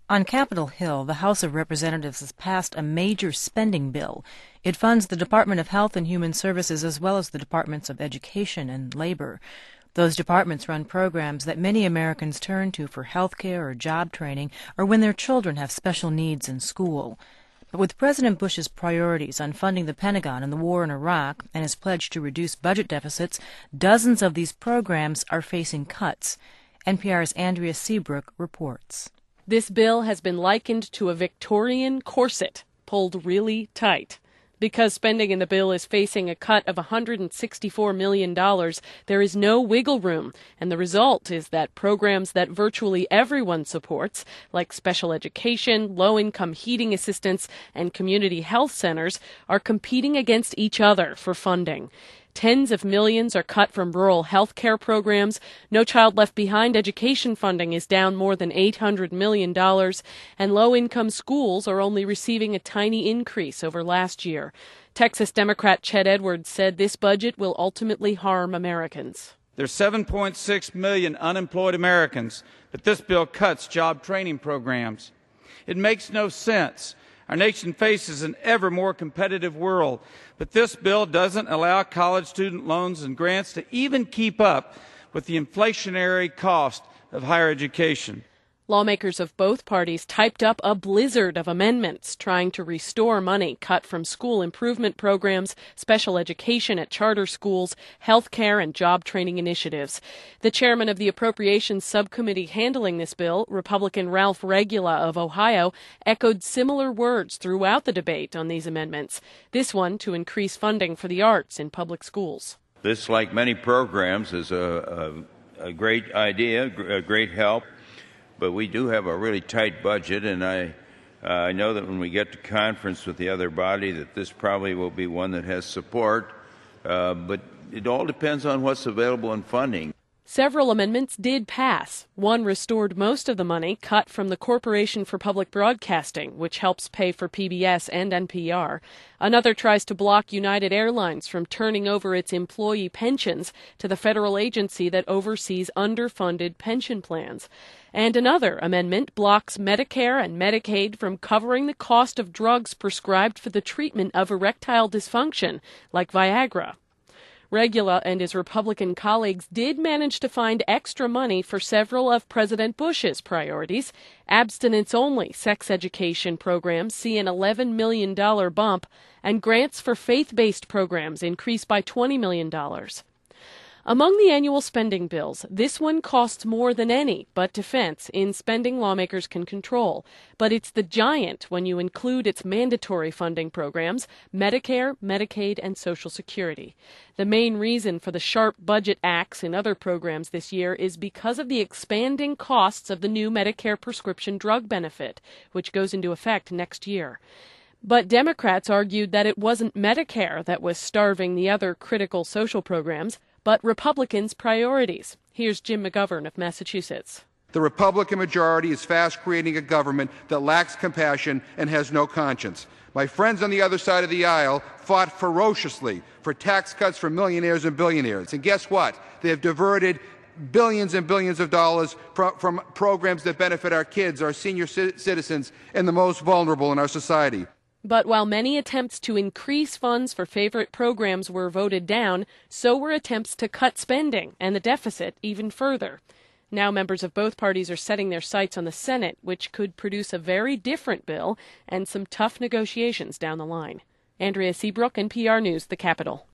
On Capitol Hill, the House of Representatives has passed a major spending bill. It funds the Department of Health and Human Services as well as the Departments of Education and Labor. Those departments run programs that many Americans turn to for health care or job training or when their children have special needs in school. But with President Bush's priorities on funding the Pentagon and the war in Iraq and his pledge to reduce budget deficits, dozens of these programs are facing cuts. NPR's Andrea Seabrook reports. This bill has been likened to a Victorian corset pulled really tight. Because spending in the bill is facing a cut of $164 million, there is no wiggle room, and the result is that programs that virtually everyone supports, like special education, low-income heating assistance, and community health centers, are competing against each other for funding. Tens of millions are cut from rural health care programs. No Child Left Behind education funding is down more than $800 million, and low-income schools are only receiving a tiny increase over last year. Texas Democrat Ched Edwards said this budget will ultimately harm Americans. There's 7.6 million unemployed Americans, but this bill cuts job training programs. It makes no sense. Our nation faces an ever more competitive world, but this bill doesn't allow college student loans and grants to even keep up with the inflationary cost of higher education. Lawmakers of both parties typed up a blizzard of amendments trying to restore money cut from school improvement programs, special education at charter schools, health care, and job training initiatives. The chairman of the Appropriations Subcommittee handling this bill, Republican Ralph Regula of Ohio, echoed similar words throughout the debate on these amendments, this one to increase funding for the arts in public schools. This, like many programs, is a great idea, a great help. But we do have a really tight budget, and I know that when we get to conference with the other body that this probably will be one that has support, but it all depends on what's available in funding. Several amendments did pass. One restored most of the money cut from the Corporation for Public Broadcasting, which helps pay for PBS and NPR. Another tries to block United Airlines from turning over its employee pensions to the federal agency that oversees underfunded pension plans. And another amendment blocks Medicare and Medicaid from covering the cost of drugs prescribed for the treatment of erectile dysfunction, like Viagra. Regula and his Republican colleagues did manage to find extra money for several of President Bush's priorities. Abstinence-only sex education programs see an $11 million bump, and grants for faith-based programs increase by $20 million. Among the annual spending bills, this one costs more than any but defense in spending lawmakers can control. But it's the giant when you include its mandatory funding programs, Medicare, Medicaid, and Social Security. The main reason for the sharp budget acts in other programs this year is because of the expanding costs of the new Medicare prescription drug benefit, which goes into effect next year. But Democrats argued that it wasn't Medicare that was starving the other critical social programs, but Republicans' priorities. Here's Jim McGovern of Massachusetts. The Republican majority is fast creating a government that lacks compassion and has no conscience. My friends on the other side of the aisle fought ferociously for tax cuts for millionaires and billionaires. And guess what? They have diverted billions and billions of dollars from programs that benefit our kids, our senior citizens, and the most vulnerable in our society. But while many attempts to increase funds for favorite programs were voted down, so were attempts to cut spending and the deficit even further. Now members of both parties are setting their sights on the Senate, which could produce a very different bill and some tough negotiations down the line. Andrea Seabrook, NPR News, the Capitol.